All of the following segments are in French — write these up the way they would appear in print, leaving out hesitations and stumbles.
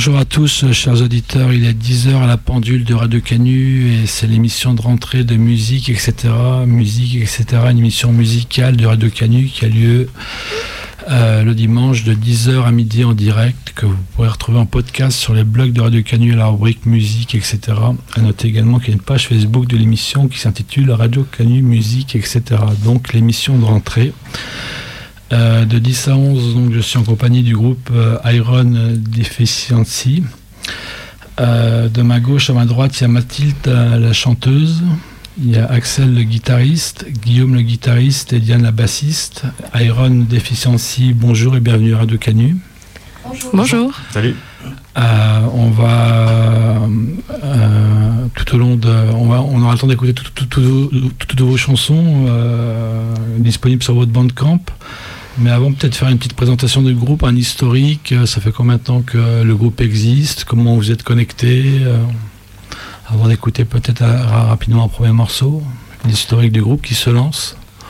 Bonjour à tous, chers auditeurs. Il est 10h à la pendule de Radio Canu et c'est l'émission de rentrée de musique, etc. Musique, etc. Une émission musicale de Radio Canu qui a lieu le dimanche de 10h à midi en direct, que vous pourrez retrouver en podcast sur les blogs de Radio Canu et la rubrique musique, etc. À noter également qu'il y a une page Facebook de l'émission qui s'intitule Radio Canu Musique, etc. Donc l'émission de rentrée. De 10 à 11, donc, je suis en compagnie du groupe Iron Deficiency. De ma gauche à ma droite, il y a Mathilde, la chanteuse. Il y a Axel, le guitariste, Guillaume, le guitariste, et Diane, la bassiste. Iron Deficiency, bonjour et bienvenue à Radio Canu. Bonjour. Bonjour. Salut. On va tout au long de, on aura le temps d'écouter toutes vos chansons disponibles sur votre Bandcamp. Mais avant, peut-être faire une petite présentation du groupe, un historique. Ça fait combien de temps que le groupe existe? Comment vous êtes connectés? Avant d'écouter peut-être rapidement un premier morceau, l'historique du groupe qui se lance.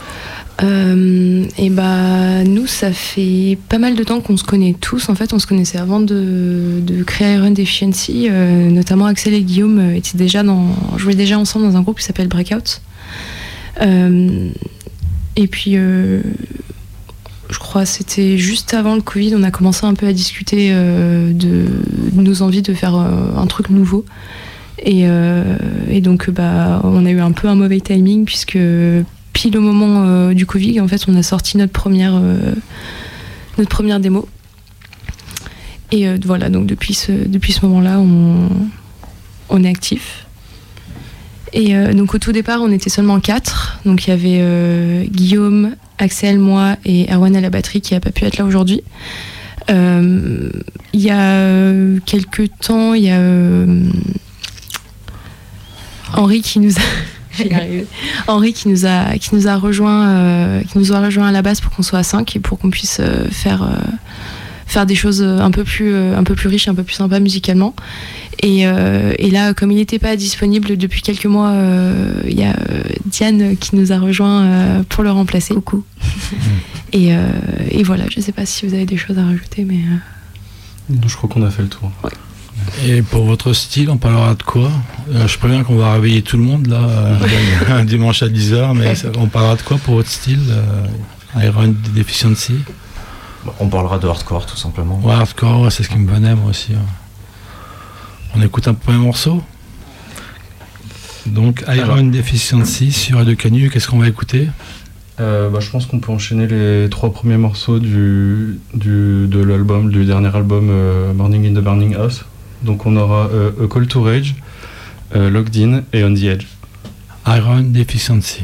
Nous, ça fait pas mal de temps qu'on se connaît tous. En fait, on se connaissait avant de créer Iron Deficiency. Notamment Axel et Guillaume jouaient déjà ensemble dans un groupe qui s'appelle Breakout. Je crois que c'était juste avant le Covid, on a commencé un peu à discuter de nos envies de faire un truc nouveau. Et donc, on a eu un peu un mauvais timing, puisque pile au moment du Covid, en fait, on a sorti notre première démo. Et voilà, donc depuis ce moment-là, on est actif. Et donc au tout départ, on était seulement 4. Donc il y avait Guillaume, Axel, moi et Erwan à la batterie qui n'a pas pu être là aujourd'hui. Il y a quelques temps, il y a Henri qui nous a rejoint à la base pour qu'on soit à 5 et pour qu'on puisse faire des choses un peu plus riches, un peu plus sympas musicalement. Et là, comme il n'était pas disponible depuis quelques mois, il y a Diane qui nous a rejoint pour le remplacer. Coucou. Et voilà, je ne sais pas si vous avez des choses à rajouter, mais... Je crois qu'on a fait le tour. Ouais. Et pour votre style, on parlera de quoi? Je préviens qu'on va réveiller tout le monde là, un dimanche à 10h, mais on parlera de quoi pour votre style, Iron Deficiency? On parlera de hardcore tout simplement. Ouais, hardcore, c'est ce qui me venait moi aussi. On écoute un premier morceau. Donc Iron Deficiency sur Radio Canu, qu'est-ce qu'on va écouter? Je pense qu'on peut enchaîner les 3 premiers morceaux du dernier album Morning in the Burning House. Donc on aura A Call to Rage, Locked In et On the Edge. Iron Deficiency.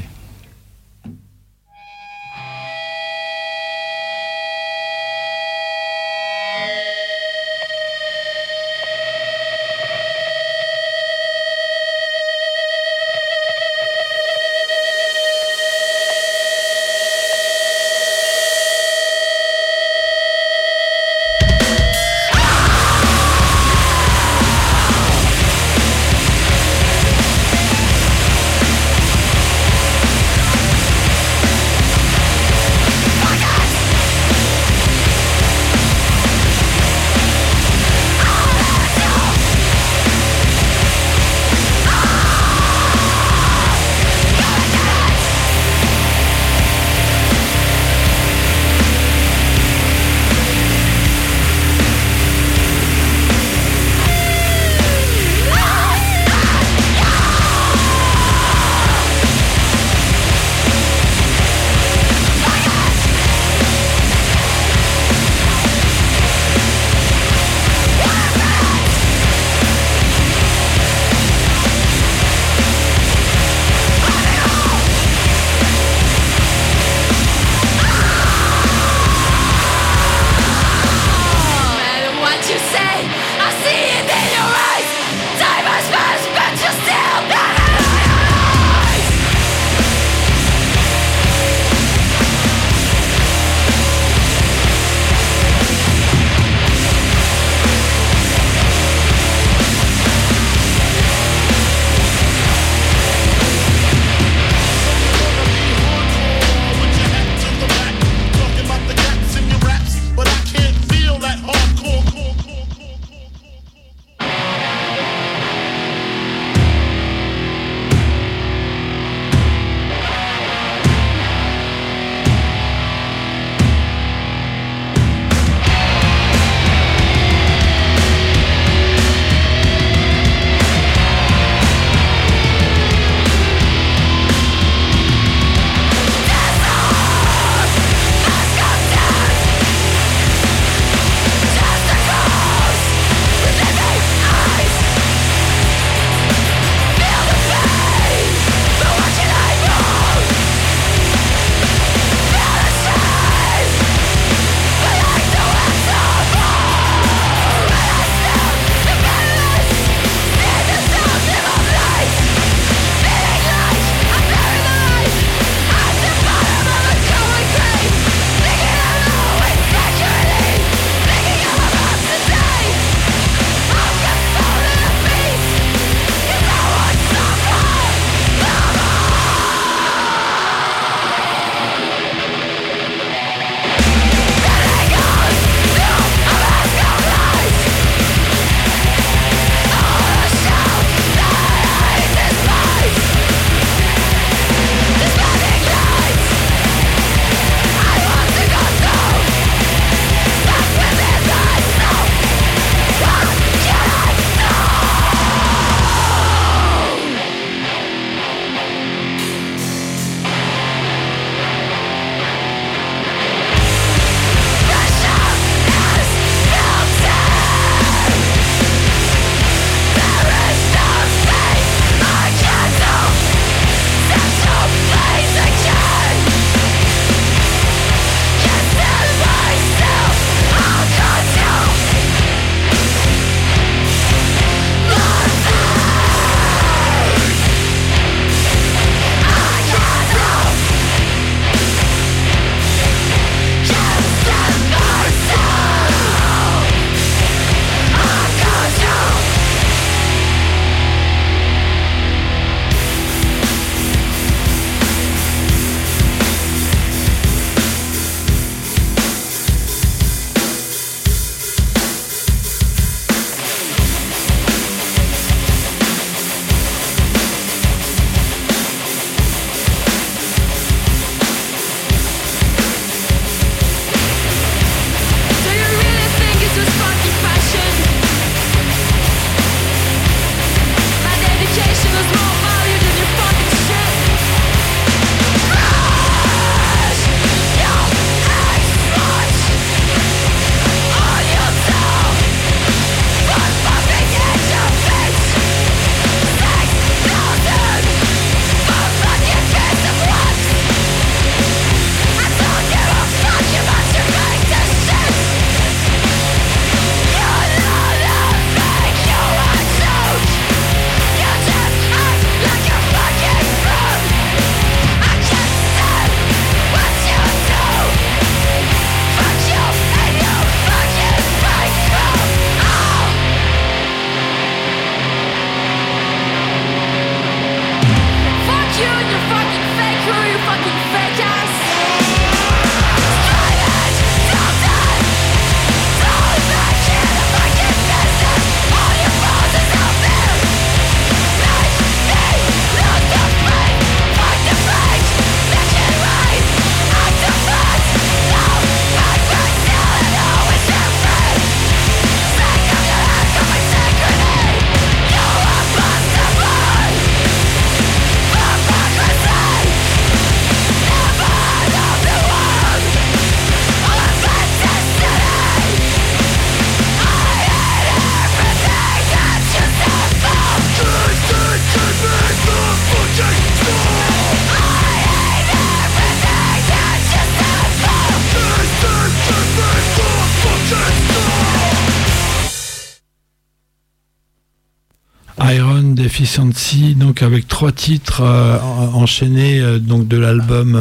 Deficiency, donc avec 3 titres enchaînés donc de l'album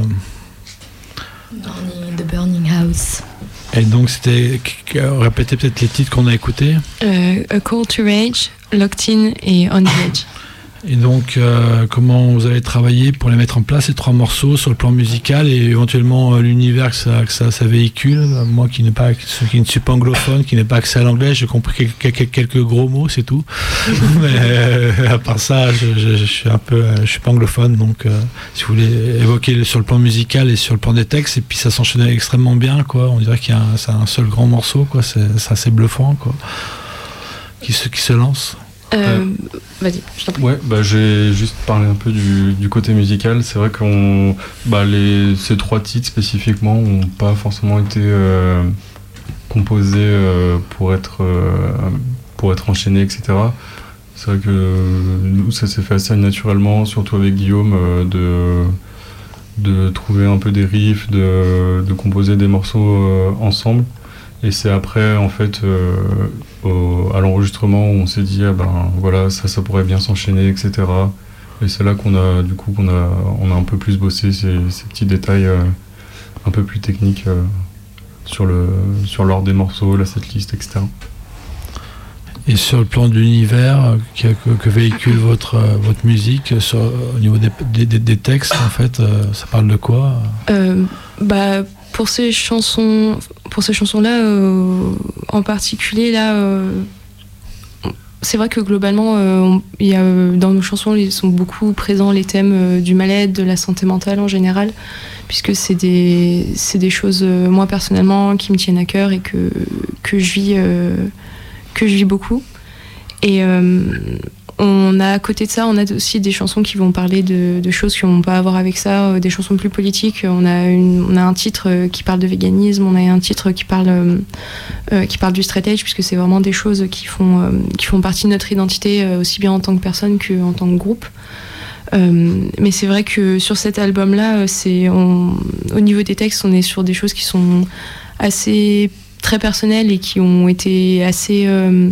The Burning House. Et donc c'était, répétez peut-être les titres qu'on a écoutés. A Call to Rage, Locked In et On the Edge. Et donc, comment vous allez travailler pour les mettre en place, ces 3 morceaux, sur le plan musical et éventuellement l'univers que ça véhicule. Moi qui ne suis pas anglophone, qui n'ai pas accès à l'anglais, j'ai compris quelques gros mots, c'est tout. Mais à part ça, je suis pas anglophone, donc si vous voulez évoquer sur le plan musical et sur le plan des textes, et puis ça s'enchaînait extrêmement bien, quoi. On dirait c'est un seul grand morceau, quoi. C'est assez bluffant, quoi. Qui se lance. Vas-y, je t'en prie. Ouais, j'ai juste parlé un peu du côté musical. C'est vrai que ces 3 titres spécifiquement n'ont pas forcément été composés pour être enchaînés, etc. C'est vrai que nous, ça s'est fait assez naturellement, surtout avec Guillaume, de trouver un peu des riffs, de composer des morceaux ensemble. Et c'est après, en fait, à l'enregistrement, où on s'est dit, voilà, ça pourrait bien s'enchaîner, etc. Et c'est là qu'on a un peu plus bossé ces petits détails un peu plus techniques sur l'ordre des morceaux, la setlist, etc. Et sur le plan de l'univers que véhicule votre musique, au niveau des textes, en fait, ça parle de quoi ? Pour ces chansons-là, en particulier, là, c'est vrai que globalement, dans nos chansons, ils sont beaucoup présents les thèmes du mal-être, de la santé mentale en général, puisque c'est des choses, moi personnellement, qui me tiennent à cœur et que je vis beaucoup. Et à côté de ça, on a aussi des chansons qui vont parler de choses qui n'ont pas à voir avec ça, des chansons plus politiques. On a un titre qui parle de véganisme, on a un titre qui parle du straight edge, puisque c'est vraiment des choses qui font partie de notre identité, aussi bien en tant que personne qu'en tant que groupe. Mais c'est vrai que sur cet album-là, au niveau des textes, on est sur des choses qui sont assez très personnelles et qui ont été assez...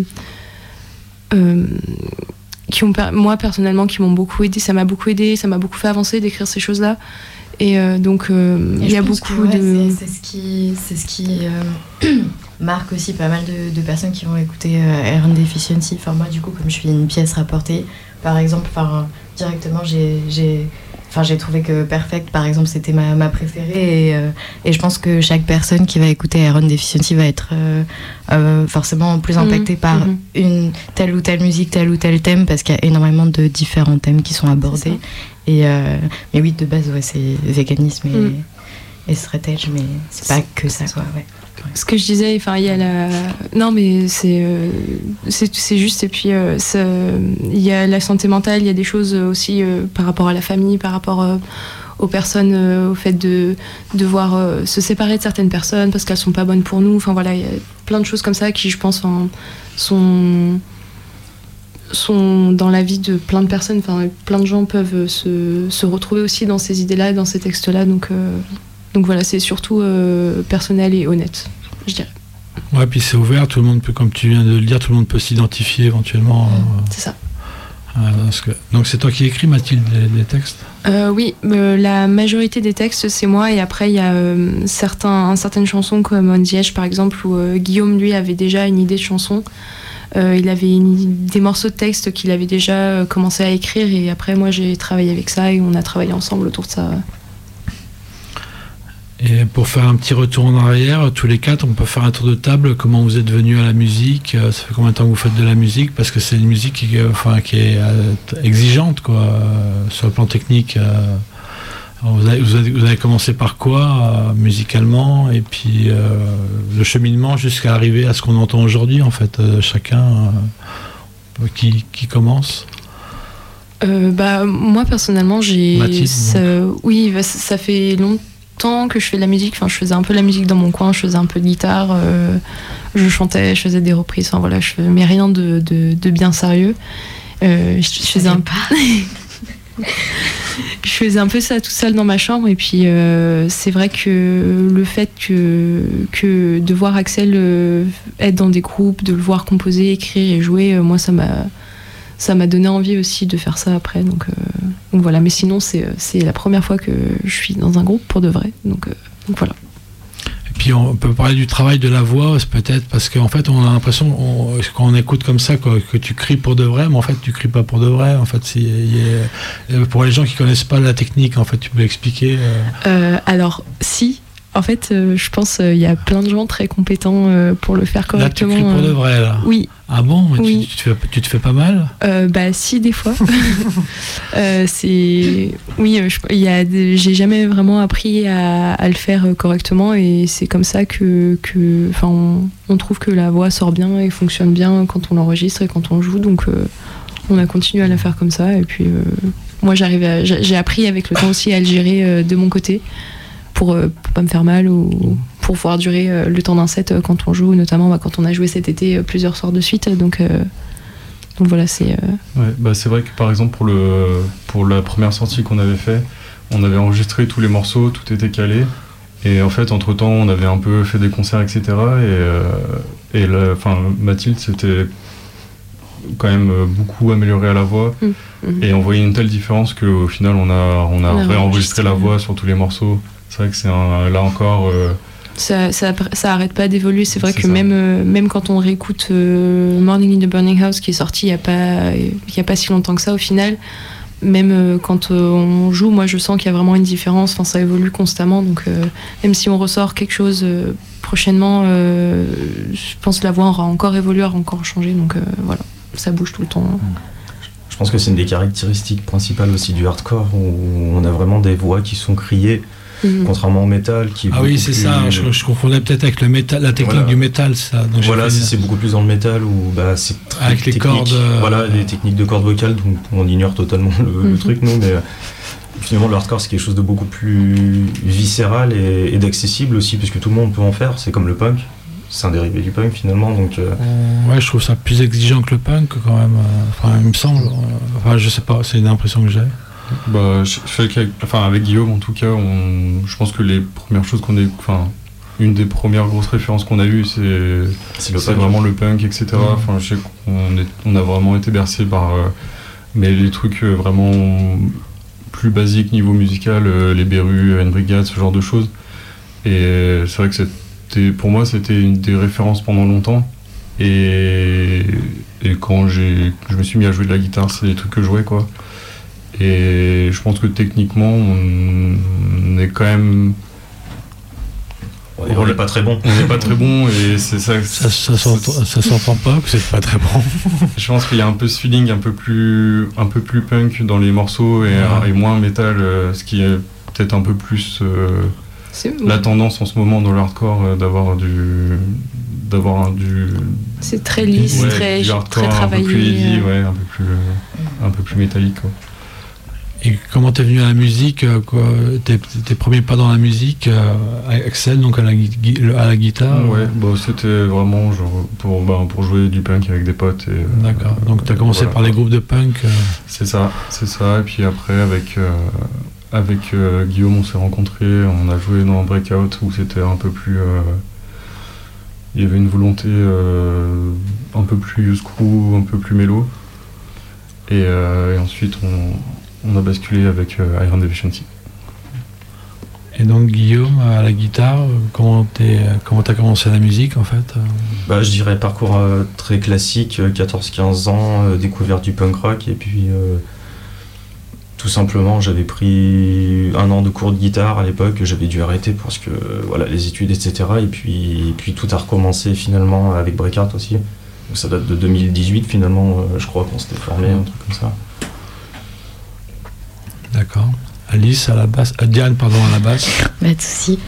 moi personnellement, qui m'ont beaucoup aidé, ça m'a beaucoup fait avancer d'écrire ces choses-là. Et donc il y a beaucoup de... C'est ce qui marque aussi pas mal de personnes qui vont écouter Iron Deficiency. Enfin, moi du coup, comme je fais une pièce rapportée, par exemple, directement j'ai trouvé que Perfect, par exemple, c'était ma préférée, et je pense que chaque personne qui va écouter Iron Deficiency va être forcément plus impactée par une telle ou telle musique, tel ou tel thème, parce qu'il y a énormément de différents thèmes qui sont abordés. Mais oui, de base, ouais, c'est véganisme et straight edge, mais c'est pas que ça, quoi. Ouais. Ce que je disais, il y a non, mais c'est juste, et puis il y a la santé mentale, il y a des choses aussi par rapport à la famille, par rapport aux personnes, au fait de devoir se séparer de certaines personnes parce qu'elles sont pas bonnes pour nous. Enfin voilà, il y a plein de choses comme ça qui, je pense, sont dans la vie de plein de personnes. Enfin, plein de gens peuvent se retrouver aussi dans ces idées-là, dans ces textes-là. Donc voilà, c'est surtout personnel et honnête, je dirais. Ouais, puis c'est ouvert, tout le monde peut, comme tu viens de le dire, tout le monde peut s'identifier éventuellement. C'est ça. Donc c'est toi qui écris, Mathilde, les textes ? Oui, la majorité des textes, c'est moi, et après il y a certaines chansons comme On the Edge par exemple, où Guillaume, lui, avait déjà une idée de chanson. Il avait des morceaux de texte qu'il avait déjà commencé à écrire, et après moi j'ai travaillé avec ça et on a travaillé ensemble autour de ça. Et pour faire un petit retour en arrière, tous les 4, on peut faire un tour de table. Comment vous êtes venus à la musique ? Ça fait combien de temps que vous faites de la musique ? Parce que c'est une musique qui est exigeante, quoi, sur le plan technique. Vous avez commencé par quoi, musicalement ? Et puis le cheminement jusqu'à arriver à ce qu'on entend aujourd'hui, en fait. Chacun qui commence ? Moi, personnellement, ça fait longtemps que je fais de la musique. Enfin, je faisais un peu de la musique dans mon coin, je faisais un peu de guitare, je chantais, je faisais des reprises, enfin voilà, mais rien de bien sérieux. Je faisais je faisais un peu ça toute seule dans ma chambre, et puis c'est vrai que le fait que de voir Axel être dans des groupes, de le voir composer, écrire et jouer, moi ça ça m'a donné envie aussi de faire ça après. Donc voilà, mais sinon c'est la première fois que je suis dans un groupe pour de vrai. Donc voilà. Puis on peut parler du travail de la voix, peut-être, parce qu'en fait, on a l'impression, quand on écoute comme ça, que tu cries pour de vrai, mais en fait, tu cries pas pour de vrai. En fait, pour les gens qui connaissent pas la technique, en fait, tu peux expliquer Alors, si. En fait, je pense qu'il y a plein de gens très compétents pour le faire correctement. Là, tu cries pour de vrai, là. Oui. Ah bon? Oui. Tu te fais pas mal? Si, des fois. J'ai jamais vraiment appris à le faire correctement, et c'est comme ça on trouve que la voix sort bien et fonctionne bien quand on l'enregistre et quand on joue. Donc, on a continué à la faire comme ça. Et puis, moi, j'ai appris avec le temps aussi à le gérer de mon côté. Pour pas me faire mal ou pour pouvoir durer le temps d'un set quand on joue, notamment quand on a joué cet été plusieurs soirs de suite. Donc voilà, c'est... Ouais, c'est vrai que par exemple pour la première sortie qu'on avait fait, on avait enregistré tous les morceaux, tout était calé. Et en fait, entre-temps, on avait un peu fait des concerts, etc. Et Mathilde s'était quand même beaucoup améliorée à la voix. Et on voyait une telle différence qu'au final, on a réenregistré la voix sur tous les morceaux. C'est vrai que c'est là encore... Ça arrête pas d'évoluer. C'est vrai que même quand on réécoute Morning in the Burning House, qui est sorti il y a pas si longtemps que ça au final, même quand on joue, moi je sens qu'il y a vraiment une différence. Enfin, ça évolue constamment. Donc même si on ressort quelque chose prochainement, je pense que la voix aura encore évolué, aura encore changé. Donc voilà, ça bouge tout le temps. Je pense que c'est une des caractéristiques principales aussi du hardcore, où on a vraiment des voix qui sont criées. Contrairement au métal qui est oui, c'est plus... ça, je confondais peut-être avec le métal, la technique du métal, ça. Donc voilà, c'est beaucoup plus dans le métal où c'est très avec les cordes. Voilà, les techniques de cordes vocales, donc on ignore totalement le truc, nous, mais finalement le hardcore c'est quelque chose de beaucoup plus viscéral et d'accessible aussi, puisque tout le monde peut en faire. C'est comme le punk, c'est un dérivé du punk finalement, donc. Ouais, je trouve ça plus exigeant que le punk quand même. Il me semble. Je sais pas, c'est une impression que j'ai. Avec Guillaume en tout cas, je pense que les premières choses une des premières grosses références qu'on a eues, c'est vraiment le punk, etc. Je sais qu'on a vraiment été bercé par mais les trucs vraiment plus basiques niveau musical, les Berus, N Brigade, ce genre de choses. Et c'est vrai que pour moi c'était une des références pendant longtemps. Et quand je me suis mis à jouer de la guitare, c'est des trucs que je jouais, quoi. Et je pense que techniquement, on est quand même... On n'est pas très bon. On n'est pas très bon, et c'est ça... Ça s'entend pas, que c'est pas très bon. Je pense qu'il y a un peu ce feeling un peu plus punk dans les morceaux et moins métal, ce qui est peut-être un peu plus la tendance en ce moment dans le hardcore, d'avoir du... C'est très lisse, très travaillé. Un peu plus heavy, un peu plus métallique, quoi. Et comment t'es venu à la musique, tes premiers pas dans la musique, Axel, donc à la guitare? C'était vraiment pour jouer du punk avec des potes. D'accord, donc t'as commencé par les groupes de punk. C'est ça, et puis après avec Guillaume on s'est rencontrés, on a joué dans Breakout où c'était un peu plus... il y avait une volonté un peu plus screw, un peu plus mélo. Et ensuite on a basculé avec Iron Deficiency. Et donc Guillaume, à la guitare, comment t'as commencé la musique en fait? Je dirais parcours très classique, 14-15 ans, découverte du punk rock, et puis tout simplement j'avais pris 1 an de cours de guitare à l'époque, j'avais dû arrêter parce que les études, etc. Et puis tout a recommencé finalement avec Breakout aussi. Donc ça date de 2018 finalement, je crois qu'on s'était formé, un truc comme ça. D'accord. Alice à la basse, Diane pardon à la basse. Pas de souci.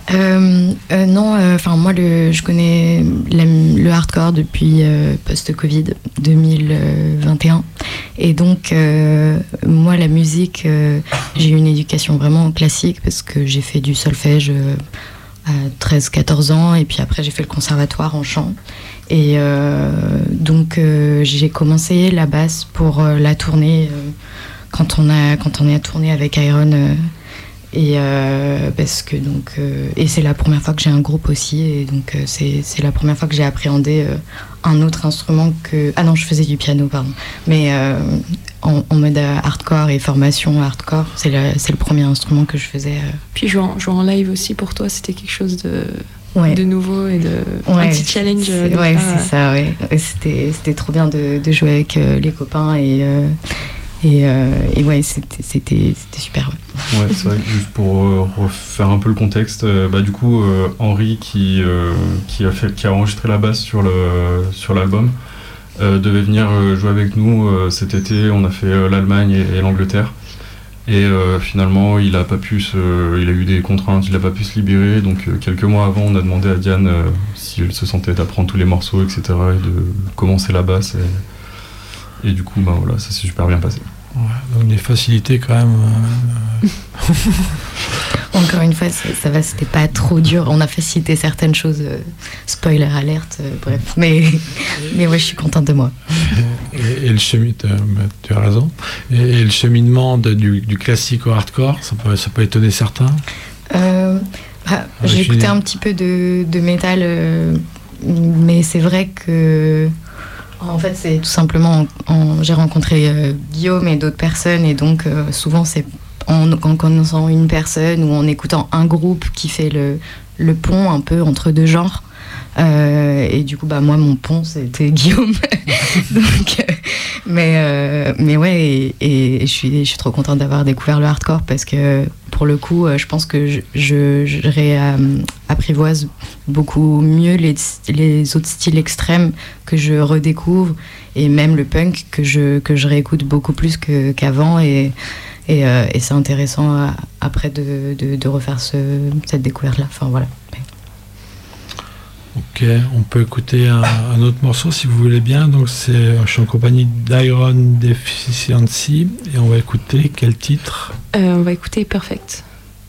Moi je connais le hardcore depuis post-Covid 2021, et donc moi la musique, j'ai eu une éducation vraiment classique parce que j'ai fait du solfège à 13-14 ans, et puis après j'ai fait le conservatoire en chant, et donc j'ai commencé la basse pour la tournée. Quand on est à tourner avec Iron parce que donc et c'est la première fois que j'ai un groupe aussi, et donc c'est la première fois que j'ai appréhendé un autre instrument que non, je faisais du piano pardon, mais en mode hardcore et formation hardcore, c'est le premier instrument que je faisais. Puis jouer en live aussi, pour toi c'était quelque chose de nouveau et un petit challenge. C'est ça, ouais. C'était trop bien de jouer avec les copains et ouais, c'était super. Ouais, c'est vrai que juste pour refaire un peu le contexte, du coup, Henri qui a enregistré la basse sur l'album devait venir jouer avec nous cet été. On a fait l'Allemagne et l'Angleterre. Et finalement, il a eu des contraintes, il n'a pas pu se libérer. Donc quelques mois avant, on a demandé à Diane si elle se sentait d'apprendre tous les morceaux, etc. et de commencer la basse. Et du coup, voilà, ça s'est super bien passé. Ouais, donc des facilités quand même. Encore une fois, ça va, c'était pas trop dur. On a facilité certaines choses, spoiler alerte, bref. Mais ouais, je suis contente de moi. Et le tu as raison. Et le cheminement du classique au hardcore, ça peut étonner certains. J'ai écouté un petit peu de métal, mais c'est vrai que en fait, c'est tout simplement j'ai rencontré Guillaume et d'autres personnes, et donc souvent c'est en connaissant une personne ou en écoutant un groupe qui fait le pont un peu entre deux genres. Et du coup, moi, mon pont, c'était Guillaume. Donc, mais ouais, et je suis trop contente d'avoir découvert le hardcore, parce que pour le coup, je pense que je réapprivoise beaucoup mieux les autres styles extrêmes que je redécouvre, et même le punk que je réécoute beaucoup plus qu'avant, et c'est intéressant après de refaire cette découverte-là. Enfin voilà. Ok, on peut écouter un autre morceau si vous voulez bien. Donc je suis en compagnie d'Iron Deficiency, et on va écouter quel titre? On va écouter Perfect.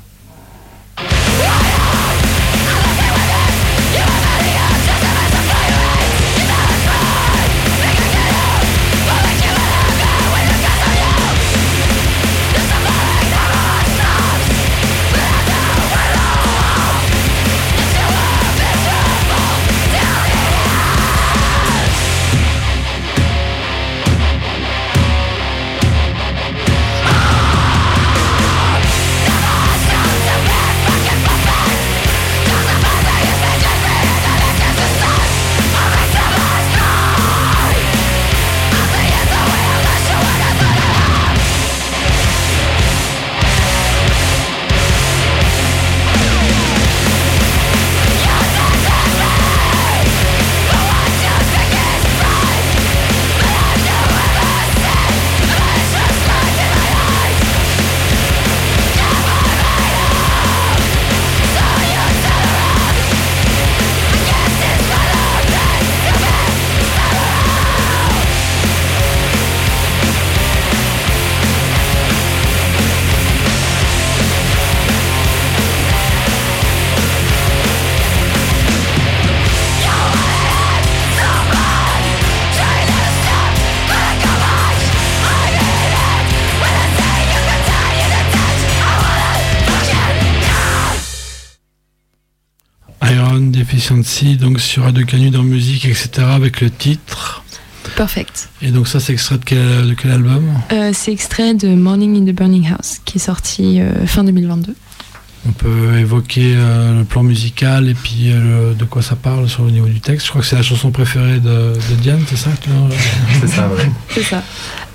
Deficiency, donc sur Radio Canu dans musique, etc., avec le titre Perfect. Et donc ça, c'est extrait de quel album? C'est extrait de Morning in the Burning House, qui est sorti fin 2022. On peut évoquer le plan musical et puis de quoi ça parle sur le niveau du texte. Je crois que c'est la chanson préférée de Diane, c'est ça? C'est ça, ouais. C'est ça.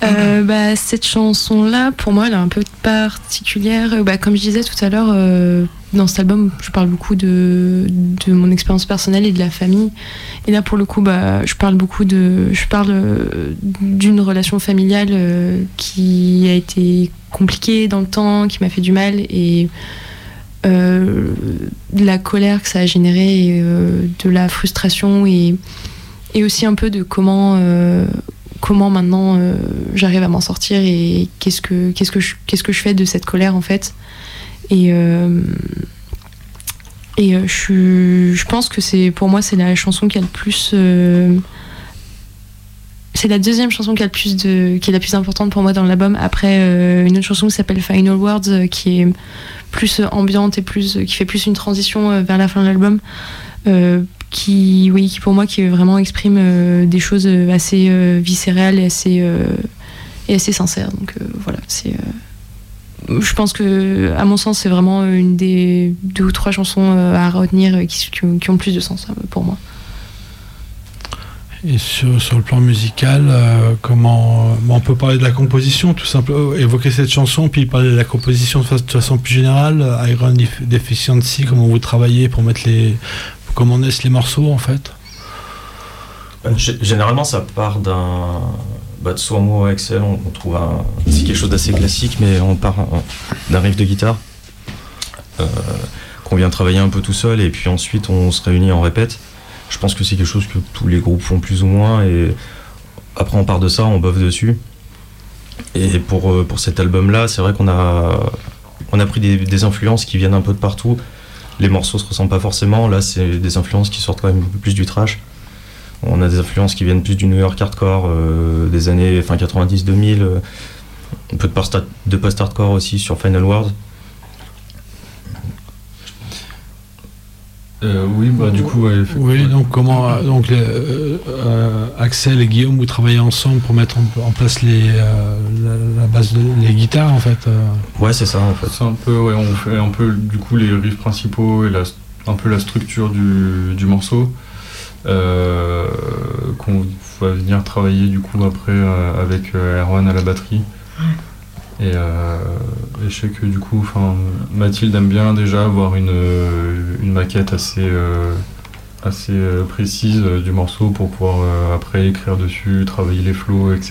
Cette chanson-là, pour moi, elle est un peu particulière. Comme je disais tout à l'heure, dans cet album, je parle beaucoup de mon expérience personnelle et de la famille. Et là, pour le coup, je parle d'une relation familiale qui a été compliquée dans le temps, qui m'a fait du mal, et de la colère que ça a généré, et de la frustration, et aussi un peu de comment maintenant j'arrive à m'en sortir, et qu'est-ce que je fais de cette colère en fait. Et je pense que pour moi c'est la chanson qui a le plus c'est la deuxième chanson qui est la plus importante pour moi dans l'album, après une autre chanson qui s'appelle Final Words, qui est plus ambiante et qui fait plus une transition vers la fin de l'album, qui pour moi qui vraiment exprime des choses assez viscérales et assez sincères. Donc voilà, je pense que, à mon sens, c'est vraiment une des 2 ou 3 chansons à retenir qui ont plus de sens pour moi. Et sur le plan musical, on peut parler de la composition, tout simplement, évoquer cette chanson, puis parler de la composition de façon plus générale, Iron Deficiency, comment vous travaillez pour comment naissent les morceaux en fait. Généralement, ça part de soit moi ou Axel, on trouve c'est quelque chose d'assez classique, mais on part d'un riff de guitare qu'on vient travailler un peu tout seul, et puis ensuite on se réunit en répète. Je pense que c'est quelque chose que tous les groupes font plus ou moins, et après on part de ça, on boffe dessus. Et pour cet album-là, c'est vrai qu'on a pris des influences qui viennent un peu de partout. Les morceaux se ressemblent pas forcément, là c'est des influences qui sortent quand même un peu plus du thrash. On a des influences qui viennent plus du New York hardcore des années 90-2000, un peu de post-hardcore aussi sur Final World. Oui, du coup... Oui, donc Axel et Guillaume, vous travaillez ensemble pour mettre en place la base les guitares en fait. Ouais, c'est ça en fait. C'est un peu, on fait un peu du coup les riffs principaux et un peu la structure du morceau. Qu'on va venir travailler du coup après avec Erwan à la batterie. Et je sais que du coup Mathilde aime bien déjà avoir une maquette assez précise du morceau pour pouvoir après écrire dessus, travailler les flows, etc.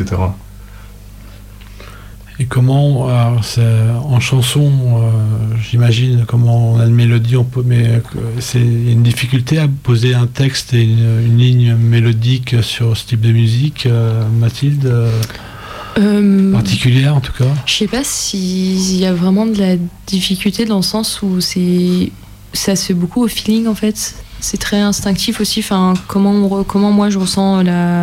Et comment, en chanson, j'imagine, comment on a une mélodie, mais c'est une difficulté à poser un texte et une ligne mélodique sur ce type de musique, Mathilde, particulière en tout cas. Je sais pas s'il y a vraiment de la difficulté dans le sens où ça se fait beaucoup au feeling en fait. C'est très instinctif aussi. Comment moi je ressens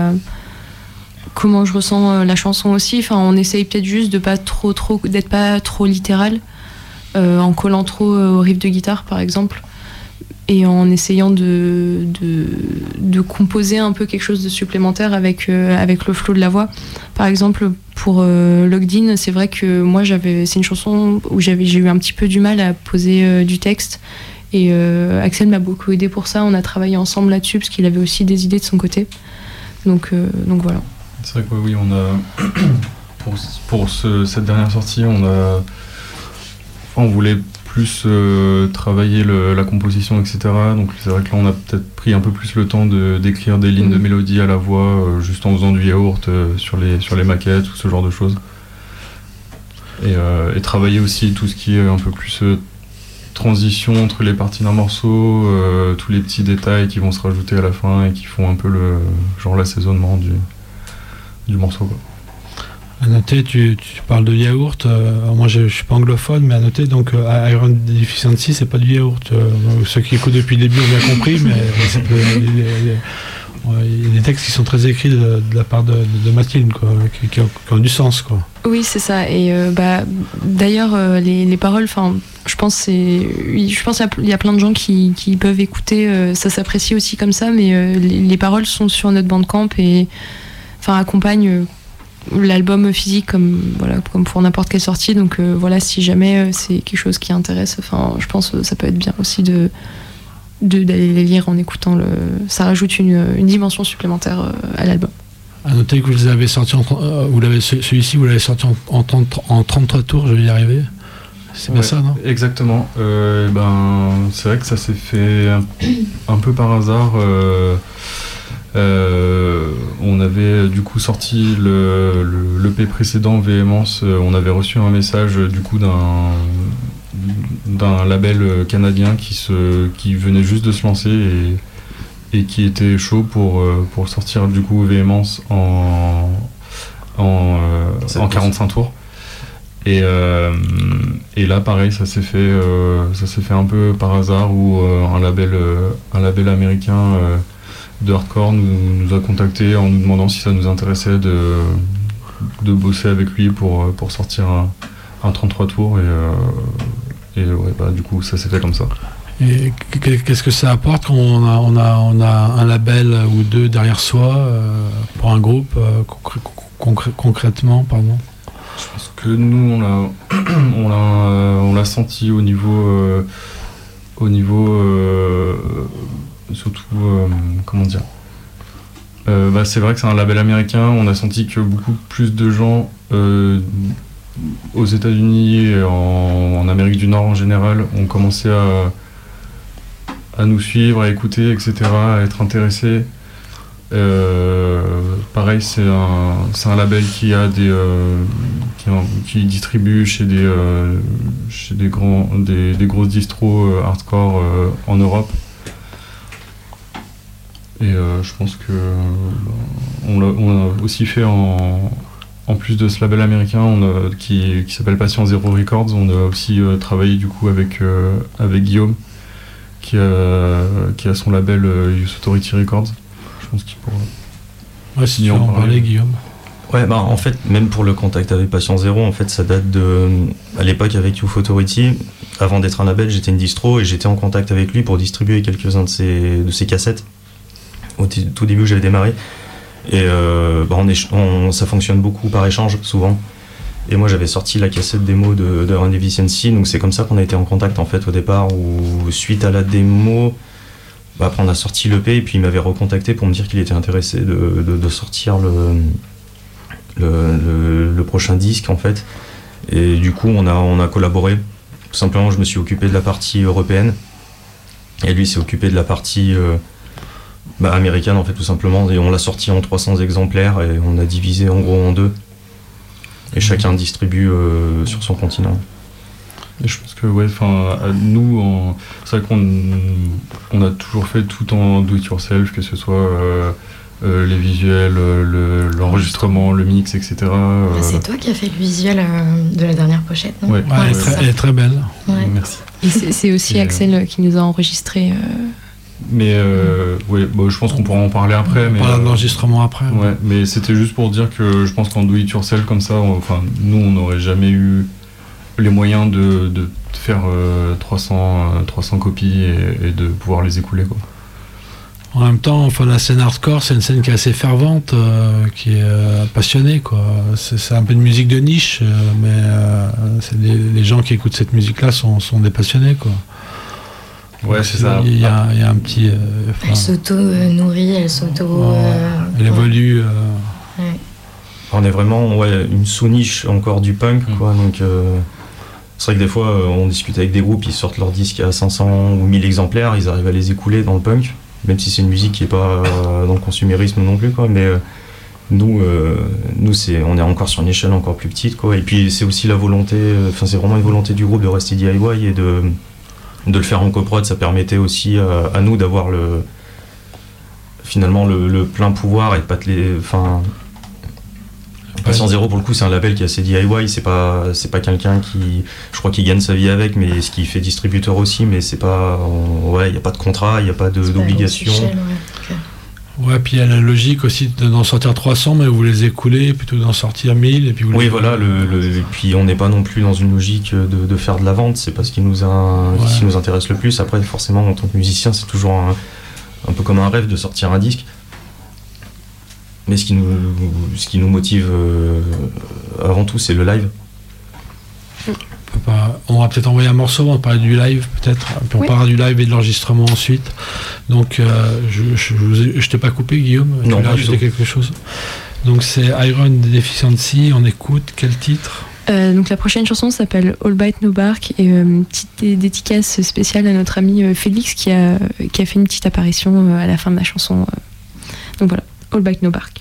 la chanson aussi. On essaye peut-être juste de d'être pas trop littéral, en collant trop au riff de guitare par exemple, et en essayant de composer un peu quelque chose de supplémentaire avec le flow de la voix. Par exemple pour Logged In, c'est vrai que moi c'est une chanson où j'ai eu un petit peu du mal à poser du texte, et Axel m'a beaucoup aidé pour ça. On a travaillé ensemble là-dessus parce qu'il avait aussi des idées de son côté, donc voilà. C'est vrai que oui, on a pour cette dernière sortie, on voulait plus travailler la composition, etc. Donc c'est vrai que là on a peut-être pris un peu plus le temps d'écrire des lignes de mélodie à la voix, juste en faisant du yaourt sur les maquettes ou ce genre de choses. Et travailler aussi tout ce qui est un peu plus transition entre les parties d'un morceau, tous les petits détails qui vont se rajouter à la fin et qui font un peu l'assaisonnement du morceau, quoi. À noter, tu parles de yaourt. Moi, je suis pas anglophone, mais à noter, donc Iron Deficiency, c'est pas du yaourt. Ceux qui écoutent depuis le début ont bien compris, mais il y a des textes qui sont très écrits de la part de Mathilde, quoi, qui ont du sens, quoi. Oui, c'est ça. Et d'ailleurs, les paroles, je pense qu'il y a plein de gens qui peuvent écouter. Ça s'apprécie aussi comme ça, mais les paroles sont sur notre Bandcamp et accompagnent l'album physique comme pour n'importe quelle sortie. Donc voilà, si jamais c'est quelque chose qui intéresse, je pense que ça peut être bien aussi d'aller les lire en écoutant ça rajoute une dimension supplémentaire à l'album. À noter que vous avez sorti celui-ci vous l'avez sorti en 33 tours, je vais y arriver. C'est bien ça, non ? Exactement. C'est vrai que ça s'est fait un peu par hasard. On avait du coup sorti l'EP précédent, Véhémence. On avait reçu un message du coup d'un label canadien qui venait juste de se lancer et qui était chaud pour sortir du coup Véhémence en 45 tours. Et là pareil, ça s'est fait un peu par hasard où un label américain hardcore nous a contactés en nous demandant si ça nous intéressait de bosser avec lui pour sortir un 33 tours et ouais, bah, du coup ça s'est fait comme ça. Et qu'est-ce que ça apporte quand on a un label ou deux derrière soi pour un groupe concrètement, pardon? Je pense que nous on l'a senti au niveau surtout comment dire, bah, c'est vrai que c'est un label américain. On a senti que beaucoup plus de gens aux États-Unis et en Amérique du Nord en général ont commencé à nous suivre, à écouter, etc., à être intéressés. Pareil, c'est un label qui distribue chez des grosses distros hardcore en Europe. Et je pense que on a aussi fait en plus de ce label américain qui s'appelle Patient Zero Records, on a aussi travaillé du coup avec Guillaume qui a son label Youth Authority Records. Je pense qu'il pourra. Ouais, si tu en parler, Guillaume. Ouais, bah en fait, même pour le contact avec Patient Zero, en fait, ça date à l'époque avec Youth Authority. Avant d'être un label, j'étais une distro et j'étais en contact avec lui pour distribuer quelques-uns de ses cassettes. Au tout début, j'avais démarré. Et ça fonctionne beaucoup par échange, souvent. Et moi, j'avais sorti la cassette démo de Run Deficiency, donc c'est comme ça qu'on a été en contact, en fait, au départ, où suite à la démo, bah, après on a sorti l'EP, et puis il m'avait recontacté pour me dire qu'il était intéressé de sortir le prochain disque, en fait. Et du coup, on a collaboré. Tout simplement, je me suis occupé de la partie européenne, et lui s'est occupé de la partie américaine, en fait, tout simplement. Et on l'a sorti en 300 exemplaires, et on a divisé en gros en deux. Et chacun distribue sur son continent. Et je pense que nous, c'est vrai qu'on a toujours fait tout en do it yourself, que ce soit les visuels, l'enregistrement, le mix, etc. C'est toi qui as fait le visuel de la dernière pochette, non? Ouais, elle est très belle. Ouais. Merci. Et c'est aussi Axel qui nous a enregistré. Mais je pense qu'on pourra en parler après. On parlera de l'enregistrement après. Ouais, mais c'était juste pour dire que je pense qu'en do it yourself comme ça, nous on n'aurait jamais eu les moyens de faire 300 copies et de pouvoir les écouler, quoi. En même temps, la scène hardcore, c'est une scène qui est assez fervente, qui est passionnée, quoi. C'est un peu de musique de niche, mais les gens qui écoutent cette musique-là sont des passionnés, quoi. Ouais, c'est ça. Il y a un petit. Elle s'auto-nourrit, elle s'auto. Elle évolue. Ouais. On est vraiment une sous-niche encore du punk, quoi. Donc, c'est vrai que des fois, on discute avec des groupes, ils sortent leurs disques à 500 ou 1000 exemplaires, ils arrivent à les écouler dans le punk, même si c'est une musique qui n'est pas dans le consumérisme non plus, quoi. Mais nous on est encore sur une échelle encore plus petite, quoi. Et puis, c'est aussi la volonté, c'est vraiment une volonté du groupe de rester DIY et de le faire en coprod. Ça permettait aussi à nous d'avoir finalement le plein pouvoir et de pas Patient Zero, pour le coup, c'est un label qui est assez DIY. C'est pas quelqu'un je crois qu'il gagne sa vie avec, mais ce qui fait distributeur aussi, mais c'est pas, il n'y a pas de contrat, il n'y a pas d'obligation. Ouais, puis il y a la logique aussi d'en sortir 300, mais vous les écoulez plutôt d'en sortir 1000. Et puis oui, voilà, et puis on n'est pas non plus dans une logique de faire de la vente, c'est pas ce qui nous intéresse le plus. Après, forcément, en tant que musicien, c'est toujours un peu comme un rêve de sortir un disque. Mais ce qui nous motive avant tout, c'est le live. On va peut-être envoyer un morceau avant de parler du live, peut-être. Puis on parlera du live et de l'enregistrement ensuite. Donc, je t'ai pas coupé, Guillaume. Non, tu veux ajouter quelque chose? Donc, c'est Iron Deficiency. On écoute quel titre? Donc, la prochaine chanson s'appelle All Bite No Bark. Et une petite dédicace spéciale à notre ami Félix qui a fait une petite apparition à la fin de la chanson. Donc voilà, All Bite No Bark.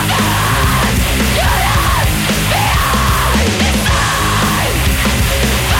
Inside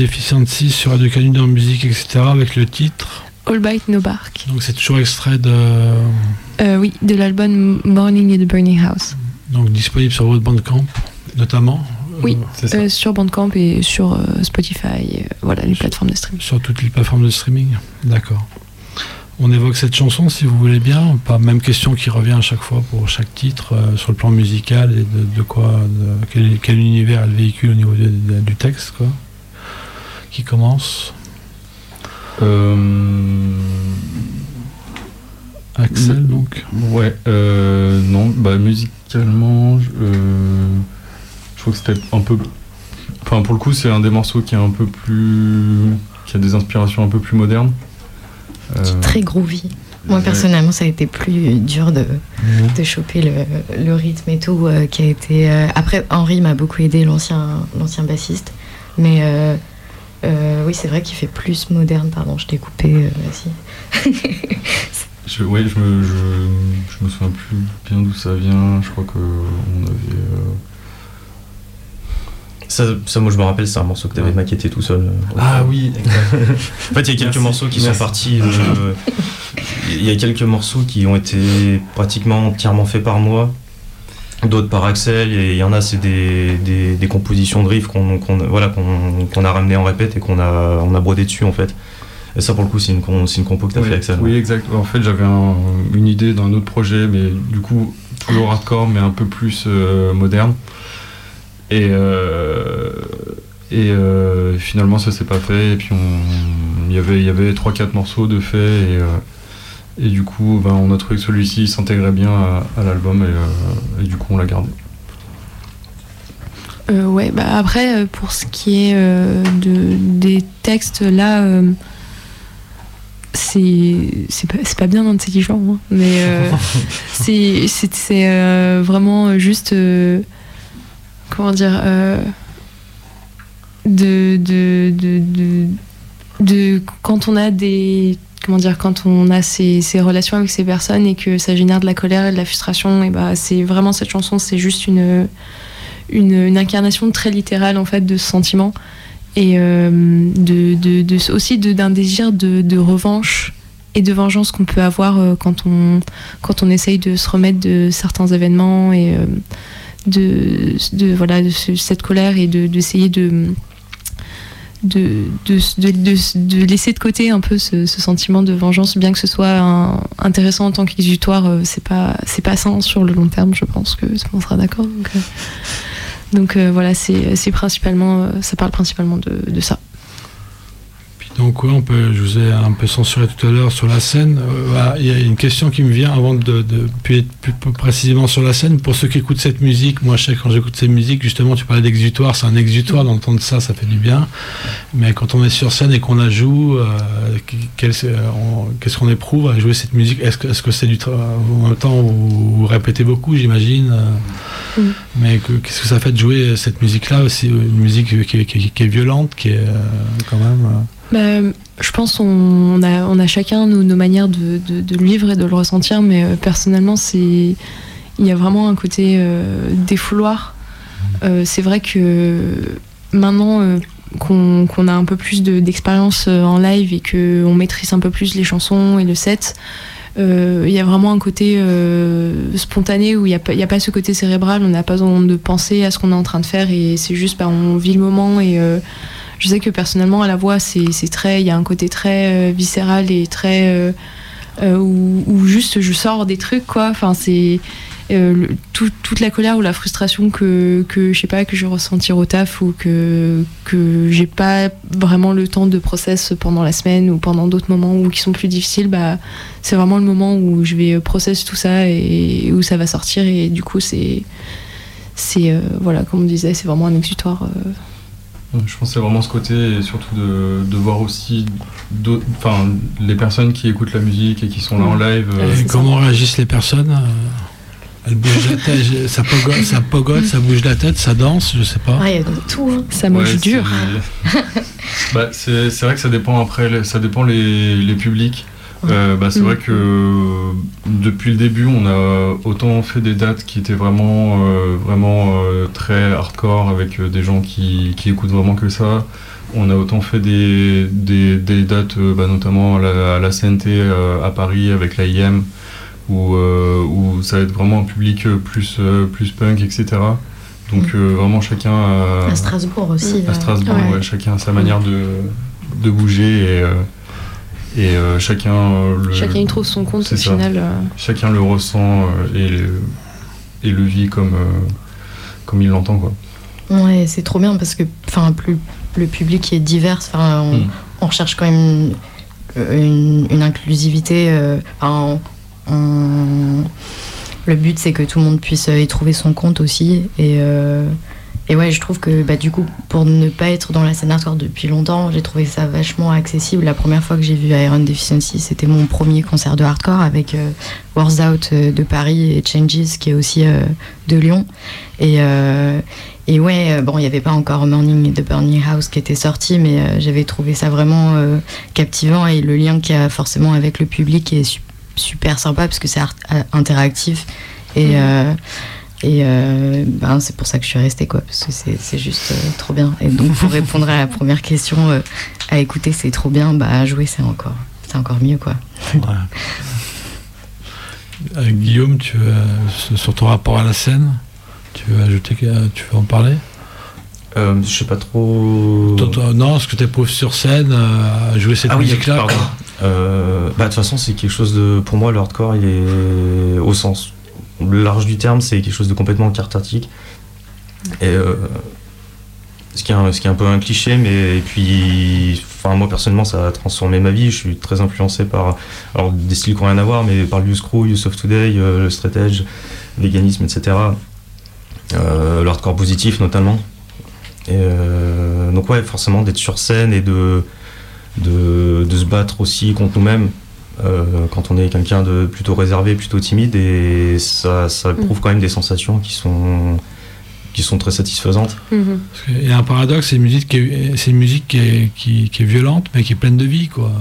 Deficiency sur Radio Canu dans musique, etc. avec le titre All Bite No Bark. Donc c'est toujours extrait de... Oui, de l'album Morning in the Burning House. Donc disponible sur votre Bandcamp notamment. Oui, C'est ça. sur Bandcamp et sur Spotify, voilà, les plateformes de streaming. Sur toutes les plateformes de streaming. D'accord. On évoque cette chanson si vous voulez bien. Pas même question qui revient à chaque fois pour chaque titre sur le plan musical et de quoi, quel univers elle véhicule au niveau du texte quoi. Qui commence. Axel donc. Ouais, non, bah musicalement, je trouve que c'était un peu. Enfin, pour le coup, c'est un des morceaux qui est un peu plus. Qui a des inspirations un peu plus modernes. Qui est très groovy. Moi, personnellement, ça a été plus dur de choper le rythme et tout, qui a été... Après, Henri m'a beaucoup aidé, l'ancien bassiste. Mais oui, c'est vrai qu'il fait plus moderne. Pardon, je t'ai coupé, vas-y. je me souviens plus bien d'où ça vient. Je crois qu'on avait... Ça, moi je me rappelle, c'est un morceau que tu avais maquetté tout seul. Ah oui, exact. En fait, il y a quelques morceaux qui sont partis. Il y a quelques morceaux qui ont été pratiquement entièrement faits par moi, d'autres par Axel, et il y en a, c'est des compositions de riffs qu'on a ramené en répète et on a brodé dessus en fait. Et ça, pour le coup, c'est une compo que tu as fait, Axel. Oui, exact. En fait, j'avais une idée d'un autre projet, mais du coup, toujours hardcore, mais un peu plus moderne. Et finalement ça s'est pas fait et puis il y avait 3-4 morceaux de fait et du coup on a trouvé que celui-ci s'intégrait bien à l'album et du coup on l'a gardé. Ouais, bah après pour ce qui est des textes là c'est pas bien intelligent hein, mais c'est vraiment juste comment dire quand on a quand on a ces relations avec ces personnes et que ça génère de la colère et de la frustration, et bah c'est vraiment cette chanson, c'est juste une incarnation très littérale en fait de ce sentiment et aussi d'un désir de revanche et de vengeance qu'on peut avoir quand on essaye de se remettre de certains événements et de cette colère et d'essayer de laisser de côté un peu ce sentiment de vengeance, bien que ce soit intéressant en tant qu'exutoire, c'est pas sain sur le long terme, je pense que tout le monde sera d'accord. Donc voilà, c'est principalement, ça parle principalement de ça. Donc oui, je vous ai un peu censuré tout à l'heure sur la scène. Il y a une question qui me vient avant de puis être plus précisément sur la scène. Pour ceux qui écoutent cette musique, moi je sais que quand j'écoute cette musique, justement tu parlais d'exutoire, c'est un exutoire, d'entendre ça fait du bien. Mais quand on est sur scène et qu'on la joue, qu'est-ce qu'on éprouve à jouer cette musique ? Est-ce que c'est du travail ? En même temps, vous répétez beaucoup, j'imagine. Mais qu'est-ce que ça fait de jouer cette musique-là aussi, une musique qui est violente, qui est quand même... je pense on a chacun nos manières de le vivre et de le ressentir, mais personnellement il y a vraiment un côté défouloir. C'est vrai que maintenant qu'on a un peu plus d'expérience en live et qu'on maîtrise un peu plus les chansons et le set, il y a vraiment un côté spontané où il n'y a pas ce côté cérébral, on n'a pas besoin de penser à ce qu'on est en train de faire et c'est juste on vit le moment et je sais que personnellement à la voix il y a un côté très viscéral et très où juste je sors des trucs quoi. Enfin c'est toute la colère ou la frustration que je sais pas, que je vais ressentir au taf ou que j'ai pas vraiment le temps de process pendant la semaine ou pendant d'autres moments où qui sont plus difficiles, c'est vraiment le moment où je vais process tout ça et où ça va sortir et du coup c'est voilà, comme on disait, c'est vraiment un exutoire. Je pense que c'est vraiment ce côté, et surtout de voir aussi les personnes qui écoutent la musique et qui sont là en live. Comment réagissent les personnes ? Elles bougent la tête, ça pogote, ça bouge la tête, ça danse, je sais pas. Il y a de tout, hein. Ça mange dur. C'est vrai que ça dépend ça dépend les publics. C'est vrai que depuis le début, on a autant fait des dates qui étaient vraiment très hardcore avec des gens qui écoutent vraiment que ça, On a autant fait des dates, notamment à la CNT à Paris avec la IM, où ça va être vraiment un public plus punk, etc. Donc vraiment chacun à Strasbourg aussi. À Strasbourg, ouais, chacun a sa manière de bouger et chacun y trouve son compte au final. Chacun le ressent et le vit comme il l'entend, quoi. Ouais, c'est trop bien parce que plus le public est divers, on recherche quand même une inclusivité. Le but, c'est que tout le monde puisse y trouver son compte aussi. Et ouais, je trouve que du coup, pour ne pas être dans la scène hardcore depuis longtemps, j'ai trouvé ça vachement accessible. La première fois que j'ai vu Iron Deficiency, c'était mon premier concert de hardcore avec Wars Out de Paris et Changes qui est aussi de Lyon. Et ouais, il n'y avait pas encore Morning in the Burning House qui était sorti, mais j'avais trouvé ça vraiment captivant, et le lien qu'il y a forcément avec le public est super sympa parce que c'est interactif et c'est pour ça que je suis restée, quoi, parce que c'est juste trop bien. Et donc pour répondre à la première question, à écouter c'est trop bien, à jouer c'est encore mieux, quoi. Ouais. Guillaume, sur ton rapport à la scène, tu veux en parler? Je sais pas trop. Non, ce que tu éprouves sur scène à jouer cette musique-là. De toute façon, c'est quelque chose de. Pour moi, le hardcore, il est au sens large du terme, c'est quelque chose de complètement cathartique. Et ce qui est un peu un cliché, mais et puis, moi personnellement, ça a transformé ma vie. Je suis très influencé par des styles qui n'ont rien à voir, mais par le Youth Crew, Youth of Today, le straight edge, le véganisme, etc. Le hardcore positif notamment. Et donc ouais, forcément d'être sur scène et de se battre aussi contre nous-mêmes quand on est quelqu'un de plutôt réservé, plutôt timide, et ça prouve quand même des sensations qui sont très satisfaisantes. Parce qu'il y a un paradoxe, c'est une musique qui est violente mais qui est pleine de vie, quoi.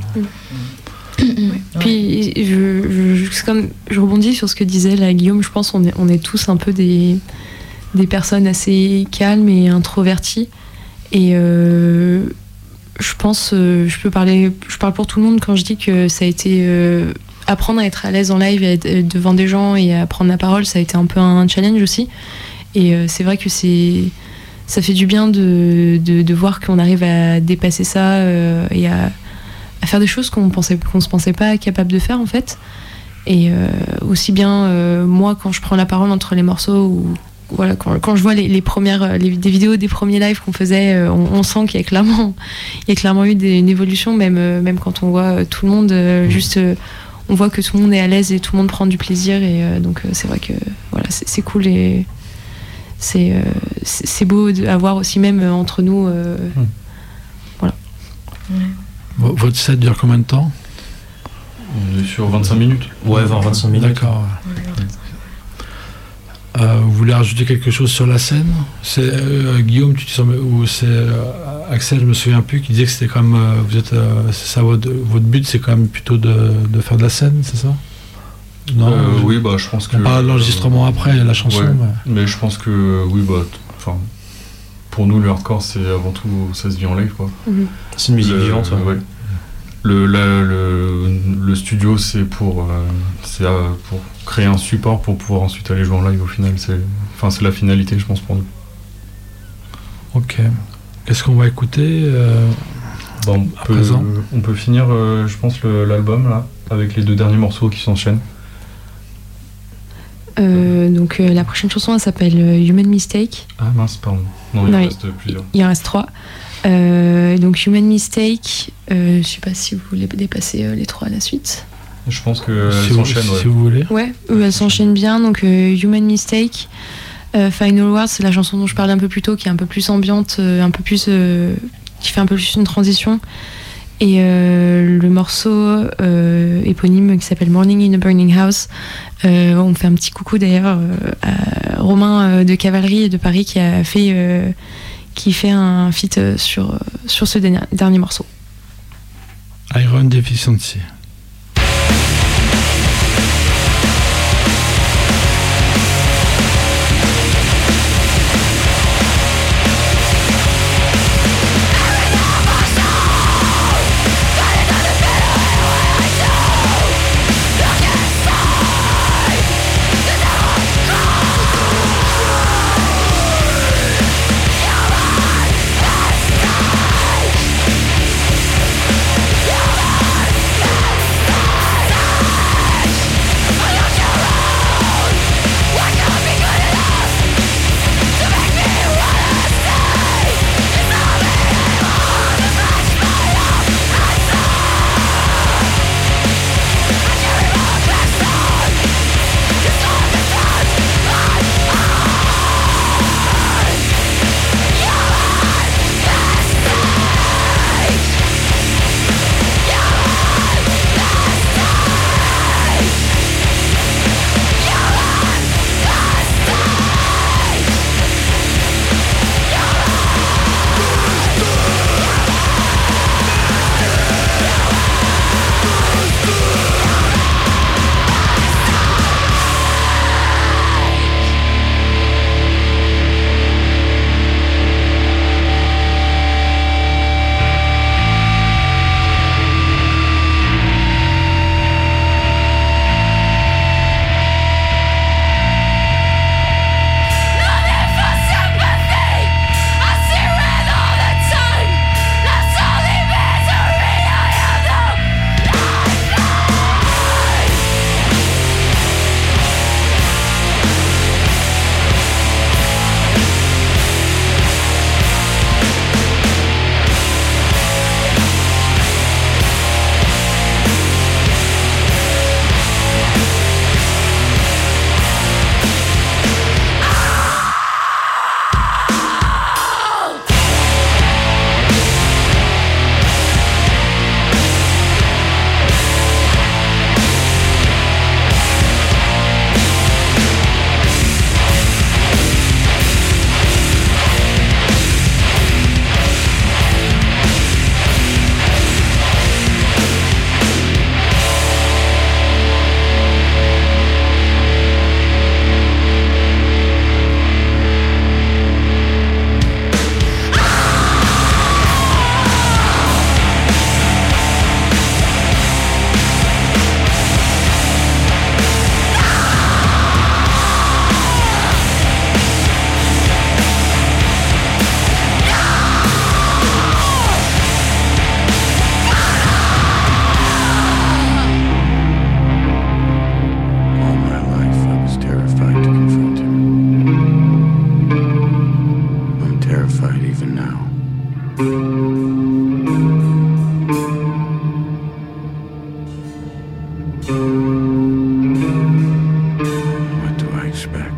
Puis je rebondis sur ce que disait là Guillaume. Je pense on est tous un peu des personnes assez calmes et introverties, et je pense je parle pour tout le monde quand je dis que ça a été apprendre à être à l'aise en live et être devant des gens et à prendre la parole, ça a été un peu un challenge aussi, et c'est vrai que ça fait du bien de voir qu'on arrive à dépasser ça et à faire des choses qu'on se pensait pas capable de faire en fait. Et aussi bien moi quand je prends la parole entre les morceaux, ou voilà, quand je vois des vidéos des premiers lives qu'on faisait, on sent qu'il y a clairement eu une évolution, même quand on voit tout le monde on voit que tout le monde est à l'aise et tout le monde prend du plaisir, et donc c'est vrai que voilà, c'est cool, et c'est beau à voir aussi, même entre nous. Voilà. Votre set dure combien de temps? On est sur 25 minutes. Ouais, 25 minutes. D'accord. Vous voulez rajouter quelque chose sur la scène? C'est Guillaume, ou c'est Axel, je me souviens plus, qui disait que c'était quand même c'est ça, votre but, c'est quand même plutôt de faire de la scène, c'est ça? Non. Oui, je pense que. On parle de l'enregistrement après la chanson. Ouais, mais je pense que oui, pour nous le hardcore, c'est avant tout, ça se vit en live, quoi. C'est une musique vivante. Ouais. Le studio, c'est pour créer un support pour pouvoir ensuite aller jouer en live. Au final, c'est la finalité, je pense, pour nous. Ok. Qu'est-ce qu'on va écouter on peut finir, je pense, l'album là, avec les 2 derniers morceaux qui s'enchaînent. Donc la prochaine chanson, elle s'appelle Human Mistake. Ah mince, pardon. Non, il en reste plusieurs. Il en reste 3. Donc Human Mistake, je sais pas si vous voulez dépasser les 3 à la suite. Je pense qu'elles s'enchaînent, si vous voulez. Ouais, elles s'enchaînent bien. Donc Human Mistake, Final Words, c'est la chanson dont je parlais un peu plus tôt, qui est un peu plus ambiante, un peu plus qui fait un peu plus une transition. Et le morceau éponyme qui s'appelle Morning in the Burning House, on fait un petit coucou d'ailleurs à Romain de Cavalerie de Paris qui fait un feat sur ce dernier morceau. Iron Deficiency. Iron expect.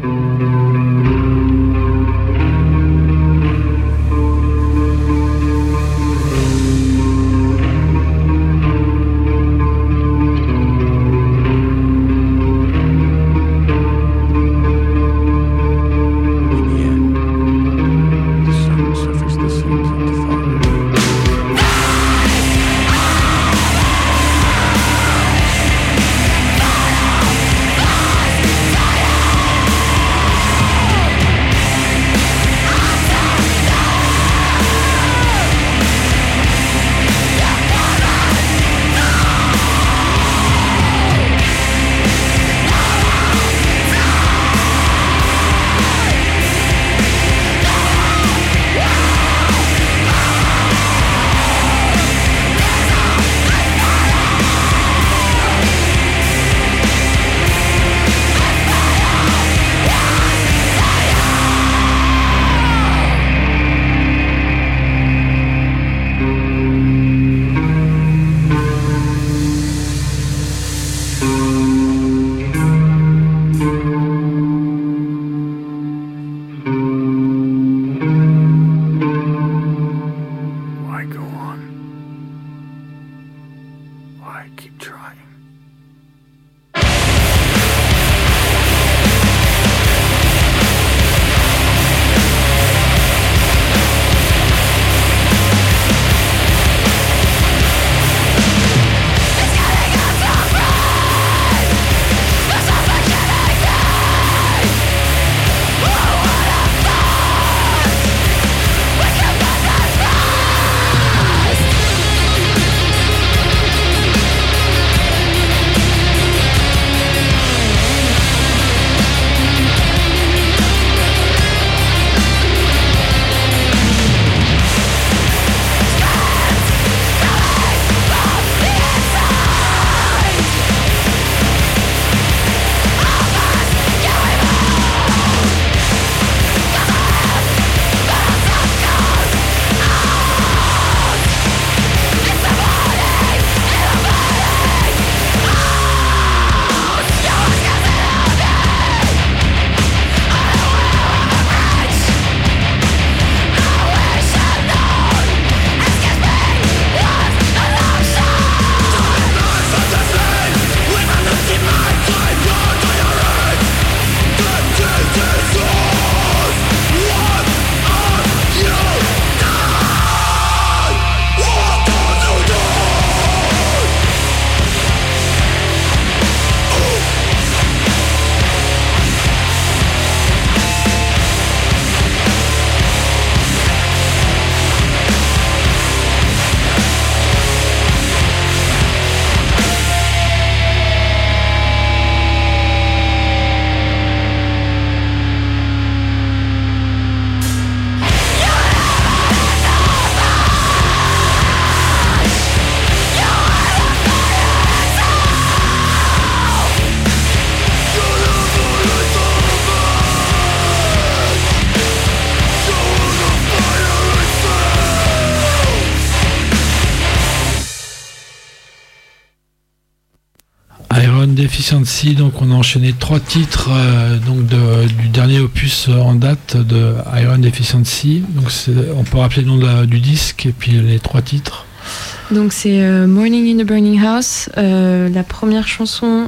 Deficiency, donc on a enchaîné 3 titres donc du dernier opus en date de Iron Deficiency. Donc on peut rappeler le nom du disque et puis les 3 titres. Donc c'est Morning in the Burning House. La première chanson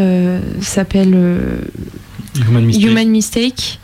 s'appelle Human Mistake.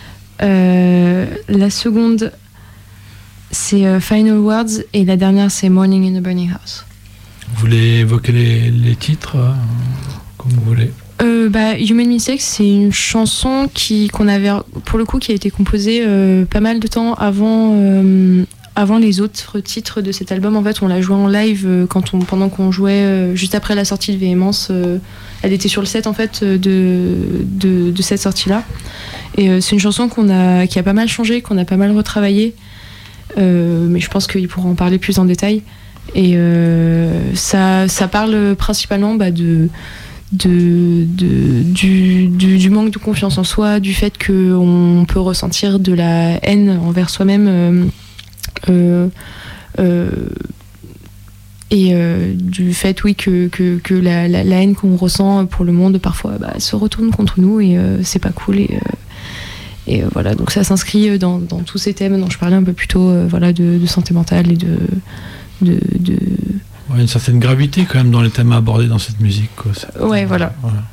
La seconde c'est Final Words et la dernière c'est Morning in the Burning House. Vous voulez évoquer les titres comme vous voulez. Human Mistake, c'est une chanson qu'on avait, pour le coup, qui a été composée pas mal de temps avant les autres titres de cet album. En fait, on l'a joué en live pendant qu'on jouait juste après la sortie de Véhémence. Elle était sur le set en fait de cette sortie-là. Et c'est une chanson qui a pas mal changé, qu'on a pas mal retravaillé. Mais je pense qu'il pourra en parler plus en détail. Et ça parle principalement du manque de confiance en soi, du fait qu'on peut ressentir de la haine envers soi-même du fait que la haine qu'on ressent pour le monde parfois se retourne contre nous et c'est pas cool et voilà, donc ça s'inscrit dans tous ces thèmes dont je parlais un peu plus tôt, de santé mentale et de une certaine gravité quand même dans les thèmes abordés dans cette musique, quoi. Ouais, voilà.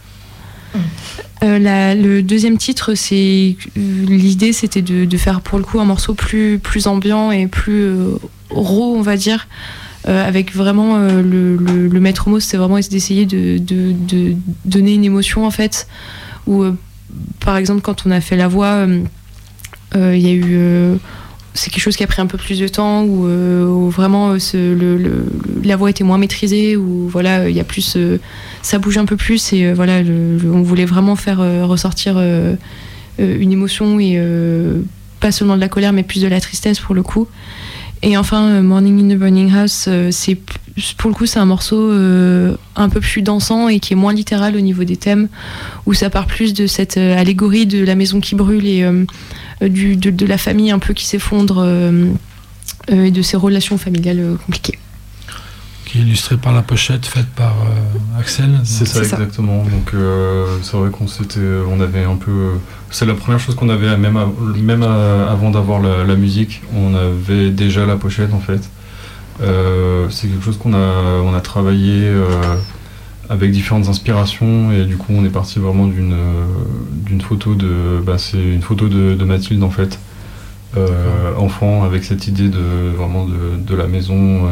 Le deuxième titre, l'idée c'était de faire pour le coup un morceau plus ambiant et plus raw, on va dire, avec vraiment le maître mot, c'était vraiment d'essayer de donner une émotion en fait, où par exemple quand on a fait la voix, il y a eu c'est quelque chose qui a pris un peu plus de temps, où vraiment la voix était moins maîtrisée, où voilà, il y a plus, ça bouge un peu plus, et voilà, on voulait vraiment faire ressortir une émotion, et pas seulement de la colère, mais plus de la tristesse pour le coup. Et enfin, Morning in the Burning House, pour le coup, c'est un morceau un peu plus dansant et qui est moins littéral au niveau des thèmes, où ça part plus de cette allégorie de la maison qui brûle et de la famille un peu qui s'effondre et de ces relations familiales compliquées. Qui est illustré par la pochette faite par Axel. C'est ça exactement. Donc c'est vrai on avait un peu. C'est la première chose qu'on avait même avant d'avoir la musique, on avait déjà la pochette en fait. C'est quelque chose qu'on a travaillé avec différentes inspirations, et du coup on est parti vraiment d'une photo c'est une photo de Mathilde en fait, enfant, avec cette idée de la maison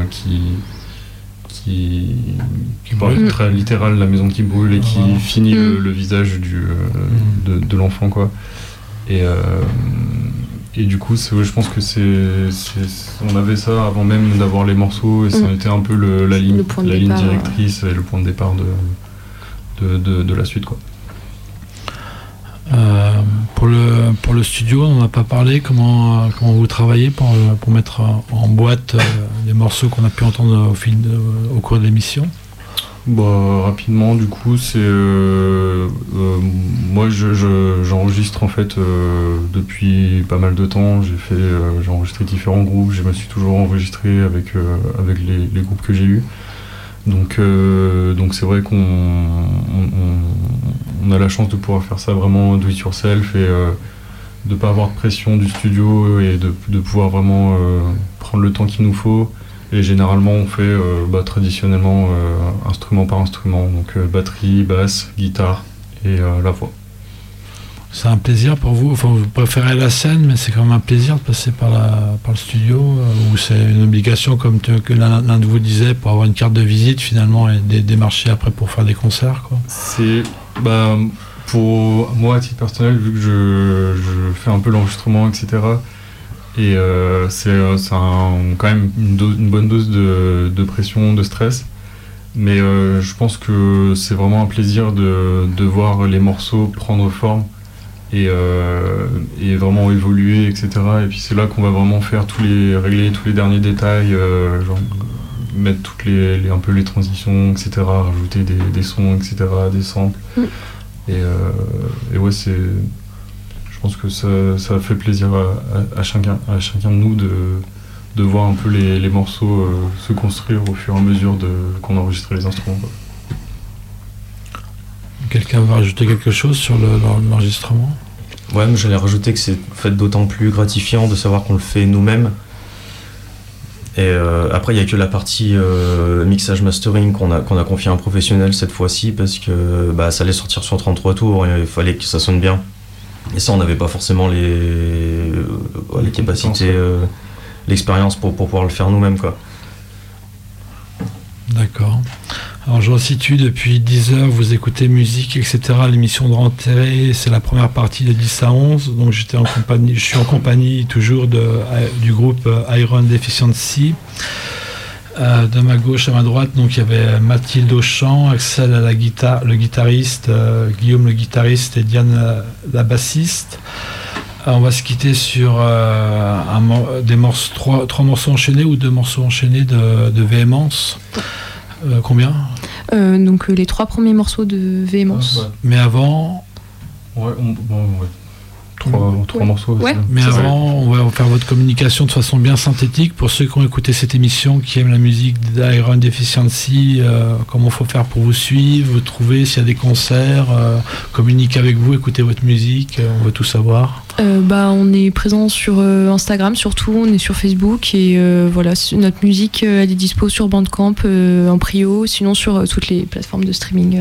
qui paraît très littéral, la maison qui brûle et qui finit le visage de l'enfant, quoi. Et du coup, je pense que on avait ça avant même d'avoir les morceaux, et ça a été un peu la ligne directrice et le point de départ de la suite, quoi. Pour le studio, on n'a pas parlé. Comment vous travaillez pour mettre en boîte les morceaux qu'on a pu entendre au cours de l'émission? Rapidement, du coup, c'est moi j'enregistre en fait depuis pas mal de temps. J'ai enregistré différents groupes. Je me suis toujours enregistré avec les groupes que j'ai eus. Donc c'est vrai qu'on a la chance de pouvoir faire ça vraiment do it yourself, et de pas avoir de pression du studio, et de pouvoir vraiment prendre le temps qu'il nous faut. Et généralement on fait traditionnellement instrument par instrument, donc batterie, basse, guitare et la voix. C'est un plaisir pour vous, enfin vous préférez la scène, mais c'est quand même un plaisir de passer par le studio, ou c'est une obligation comme que l'un de vous disait, pour avoir une carte de visite finalement et démarcher après pour faire des concerts, quoi? C'est pour moi à titre personnel, vu que je fais un peu l'enregistrement, etc. Et c'est quand même une bonne dose de pression, de stress. Mais je pense que c'est vraiment un plaisir de voir les morceaux prendre forme et vraiment évoluer, etc. Et puis c'est là qu'on va vraiment régler tous les derniers détails, genre mettre un peu les transitions, etc. Rajouter des sons, etc., des samples. Et ouais, je pense que ça fait plaisir à chacun de nous de voir un peu les morceaux se construire au fur et à mesure qu'on enregistre les instruments, quoi. Quelqu'un va rajouter quelque chose sur l'enregistrement? Ouais, mais j'allais rajouter que c'est en fait d'autant plus gratifiant de savoir qu'on le fait nous-mêmes. Et après, il n'y a que la partie mixage mastering qu'on a confié à un professionnel cette fois-ci, parce que ça allait sortir sur 33 tours et il fallait que ça sonne bien. Et ça, on n'avait pas forcément les capacités, l'expérience pour pouvoir le faire nous-mêmes, quoi. D'accord. Alors je resitue, depuis 10 heures, vous écoutez musique, etc. L'émission de rentrée, c'est la première partie de 10 à 11. Donc je suis en compagnie toujours du groupe Iron Deficiency. De ma gauche à ma droite, donc il y avait Mathilde au chant, Axel à la guitare, le guitariste, Guillaume le guitariste et Diane la bassiste. On va se quitter sur trois morceaux enchaînés ou 2 morceaux enchaînés de Véhémence. Combien? Donc les 3 premiers morceaux de Véhémence. Ouais. Mais avant... Ouais. trois morceaux. Ouais. Aussi. Mais avant, on va faire votre communication de façon bien synthétique. Pour ceux qui ont écouté cette émission, qui aiment la musique d'Iron Deficiency, comment il faut faire pour vous suivre, vous trouver, s'il y a des concerts, communiquer avec vous, écouter votre musique, on veut tout savoir. On est présent sur Instagram surtout, on est sur Facebook et voilà, notre musique elle est dispo sur Bandcamp en prio, sinon sur toutes les plateformes de streaming.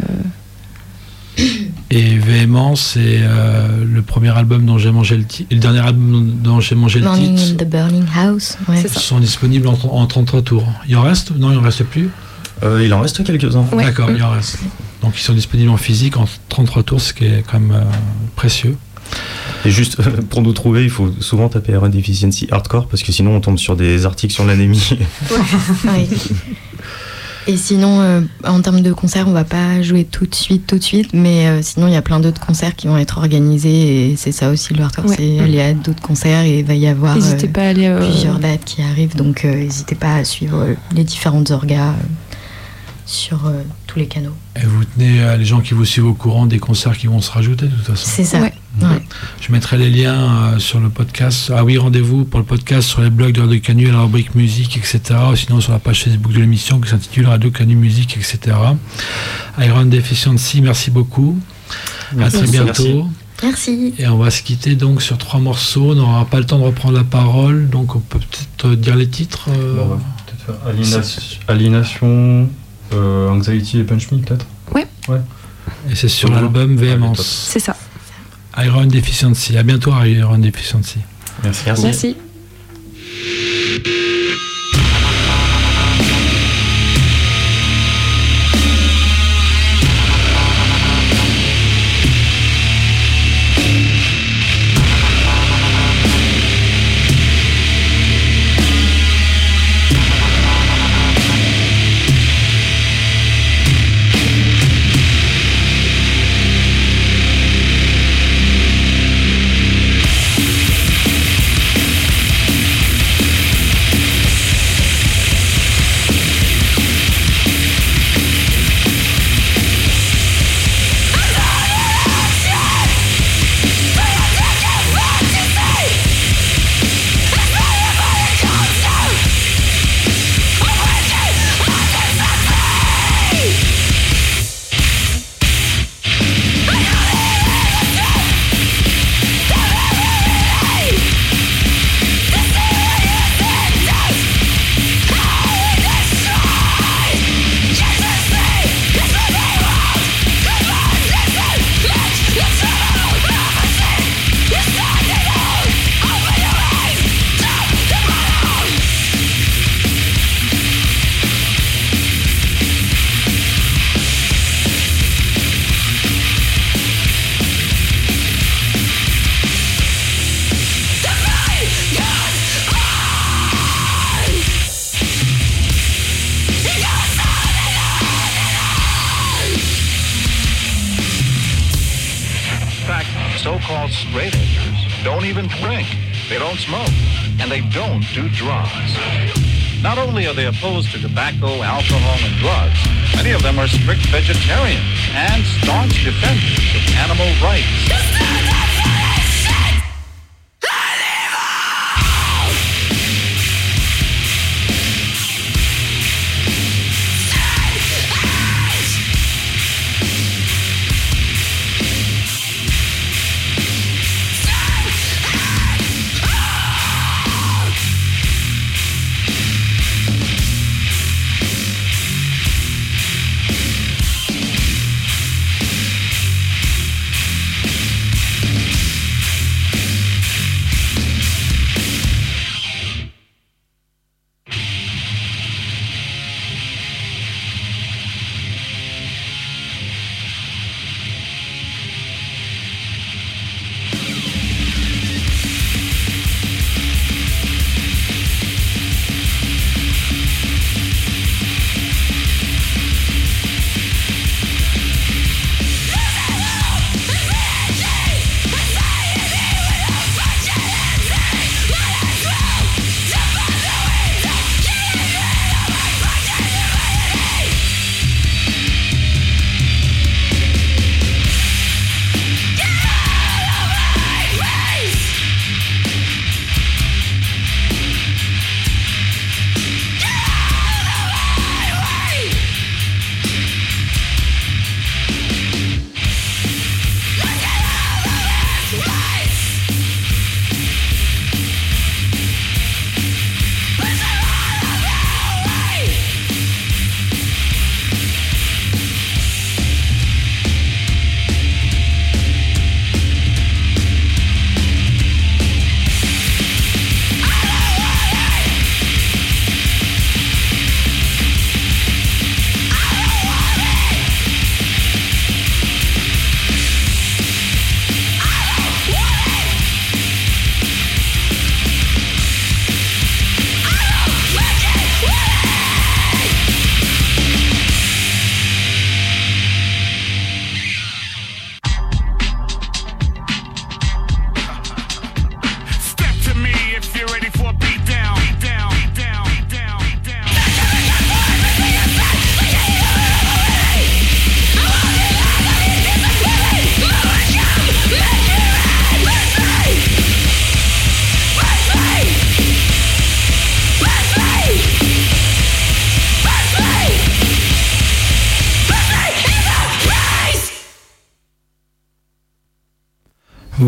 Et Véhément, c'est le premier album dont j'ai mangé le titre, le dernier album dont j'ai mangé le Morning titre. in the Burning House. Ouais. C'est ça. Sont disponibles en 33 tours. Il en reste? Non, il en reste plus. Il en reste quelques-uns. Ouais. D'accord, il en reste. Donc ils sont disponibles en physique en 33 tours, ce qui est quand même précieux. Et juste pour nous trouver, il faut souvent taper Iron Deficiency Hardcore parce que sinon on tombe sur des articles sur l'anémie. Ouais. Et sinon, en termes de concerts, on va pas jouer tout de suite, mais sinon il y a plein d'autres concerts qui vont être organisés et c'est ça aussi le hardcore, c'est aller à d'autres concerts et il va y avoir N'hésitez pas à aller plusieurs dates qui arrivent, donc n'hésitez pas à suivre les différentes orgas sur tous les canaux. Et vous tenez les gens qui vous suivent au courant des concerts qui vont se rajouter de toute façon. C'est ça. Ouais. Ouais. Je mettrai les liens sur le podcast. Ah oui, rendez-vous pour le podcast sur les blogs de Radio Canu, la rubrique musique, etc. Sinon sur la page Facebook de l'émission qui s'intitule Radio Canu Musique, etc. Iron Deficiency, merci beaucoup. Merci. À très bientôt. Merci. Merci. Et on va se quitter donc sur 3 morceaux. On n'aura pas le temps de reprendre la parole, donc on peut peut-être dire les titres. Bon, on va peut-être faire Aliénation, Anxiety et Punch Me, peut-être. Ouais. Et c'est sur l'album Véhémence. C'est ça. Iron Deficiency. À bientôt, Iron Deficiency. Merci. Merci. So-called straight edgers don't even drink, they don't smoke, and they don't do drugs. Not only are they opposed to tobacco, alcohol, and drugs, many of them are strict vegetarians and staunch defenders of animal rights.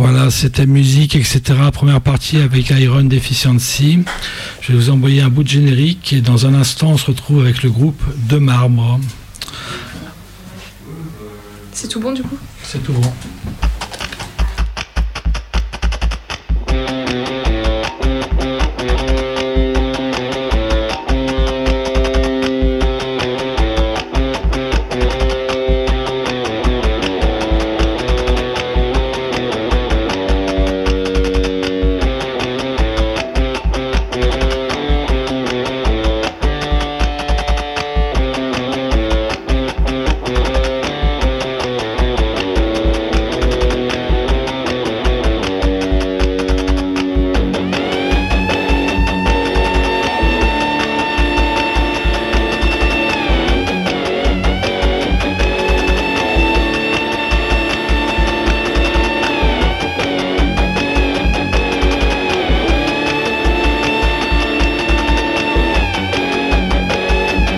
Voilà, c'était musique, etc. Première partie avec Iron Deficiency. Je vais vous envoyer un bout de générique et dans un instant, on se retrouve avec le groupe De Marbre. C'est tout bon du coup ? C'est tout bon.